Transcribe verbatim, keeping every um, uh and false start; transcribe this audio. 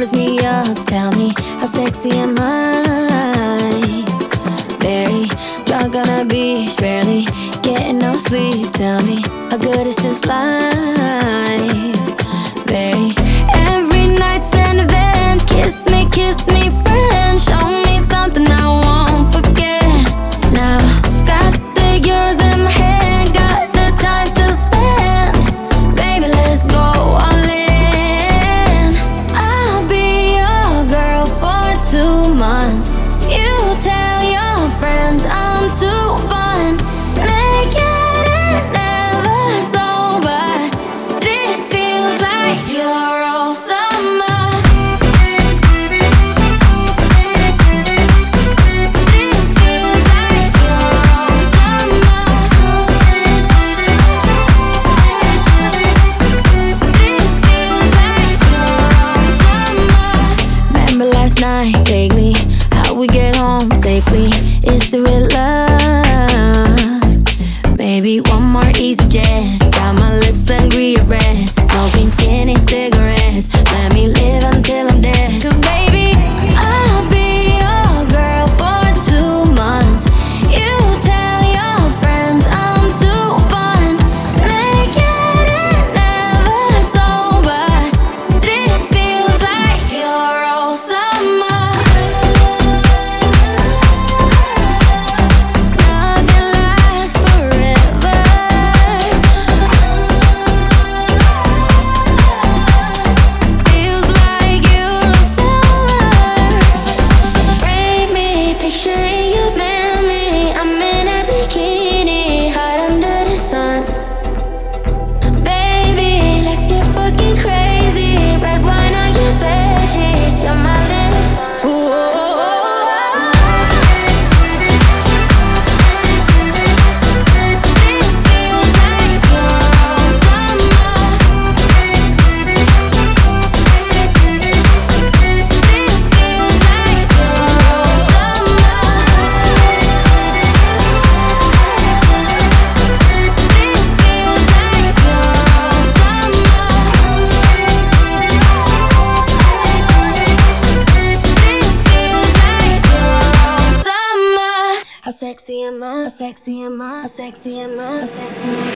covers me up. Tell me, how sexy am I? Very drunk on a beach, barely getting no sleep. Tell me, how good is this life? Very, every night's an event. Kiss me, kiss me, friend. Show me something I won't forget. Now, got the euros in my hand, got the time to spend. Baby, let's go all in. I'll be your girl for two months. You tell your friends I'm too fun. Naked and never sober. This feels like you're all summer. This feels like you're all summer. This feels like you're all summer. Remember last night, vaguely, how we get home safely. Is it real love? Maybe one more easy jet. Got my lips angry red. Smoking skinny cigarettes. Let me live until I'm dead. Cause baby, I'll be your girl for two months. You tell your friends I'm too fun. Naked and never sober. This feels like you're all summer. Does it last forever? Feels like you're all summer. Frame me, picturing you memory. I'm in a bikini, hot under the sun. Baby, let's get fucking crazy. Red wine on your bed sheets, you're my little fun. This feels like you're all summer. This feels like you're all summer. This feels like you're all summer. This feels like you're all summer. How sexy am I? How sexy am